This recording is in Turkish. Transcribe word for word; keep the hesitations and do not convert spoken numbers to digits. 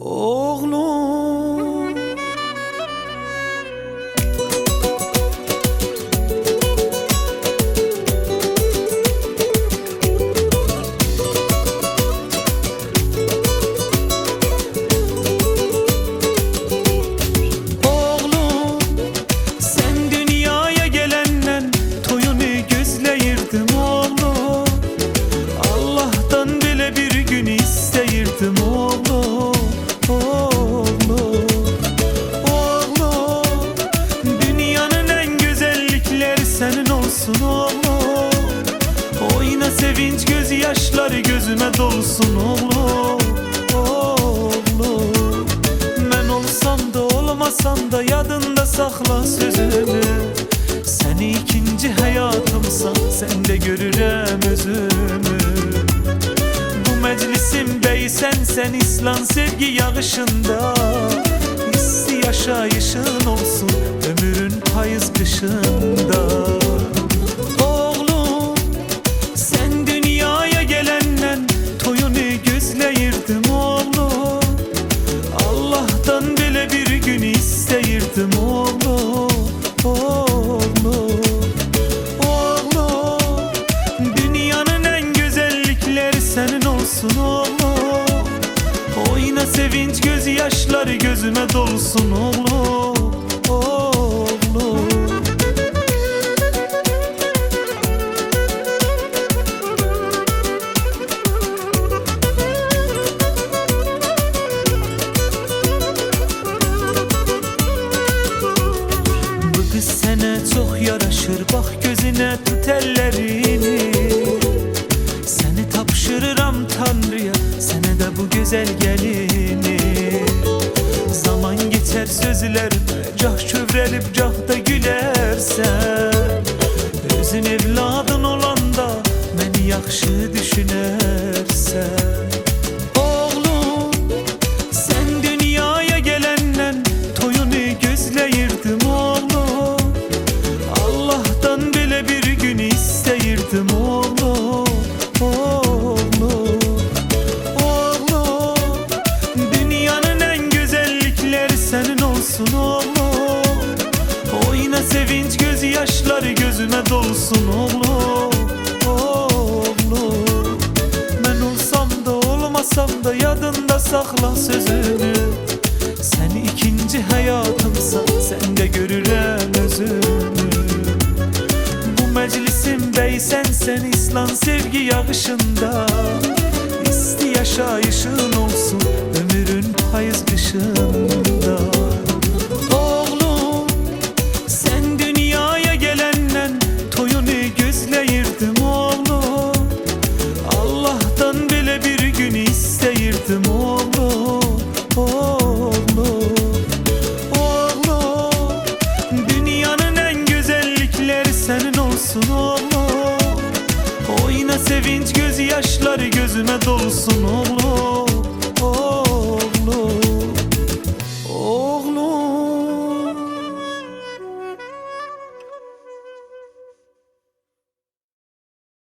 oğlum. Oğlum, sen dünyaya gelenden toyunu gözleyirdim oğlum. Allah'tan bile bir gün isteyirdim oğlum. Oğlum, oğlum, dünyanın en güzellikleri senin olsun oğlum. Oyna sevinç gözyaşları gözüme dolsun oğlum. Oğlum, ben olsam da olmasam da yadında sakla sözümü. Seni ikinci hayatımsan sen de görürem özümü. Bu meclisin beyi sen İslam sevgi yağışında. Hissi yaşayışın olsun ömrün payız kışında. Oğlum, sen dünyaya gelenden toyunu gözleyirdim oğlum. Allah'tan bile bir gün isteyirdim oğlum. Oğlum, oğlum, dünyanın en güzellikleri senin olsun oğlum. Oyna sevinç gözyaşları gözüme dolsun oğlum. Oğlum, bu kız sana çok yaraşır, bak gözüne tut ellerini. Seni tapşırıram Tanrı'ya, sana da bu güzel gelini. Zaman geçer sözlerime, cah çövrelip cah da gülersen. Özün evladın olanda beni yaxşı düşünersen. Oğlum, sen dünyaya gelenden toyunu gözleyirdim oğlum. Allah'tan bile bir gün isteyirdim oğlum. Oğlum, oğlum, dünyanın en güzellikleri senin olsun oğlum. Oyna sevinç gözyaşları gözüme dolsun oğlum. Oğlum, ben olsam da olmasam da yadında sakla sözünü. Sen ikinci hayatımsan sen de görürem özümü. Bu meclisin beyi sen İslam sevgi yağışında. İsti yaşayışın olsun ömrün payız kışında. Oğlum, sen dünyaya gelenden toyunu gözleyirdim oğlum. Allah'tan bile bir gün isteyirdim oğlum. Oğlum, oğlum, dünyanın en güzellikleri senin olsun oğlum. Oyna sevinç gözyaşları gözüme dolsun oğlum.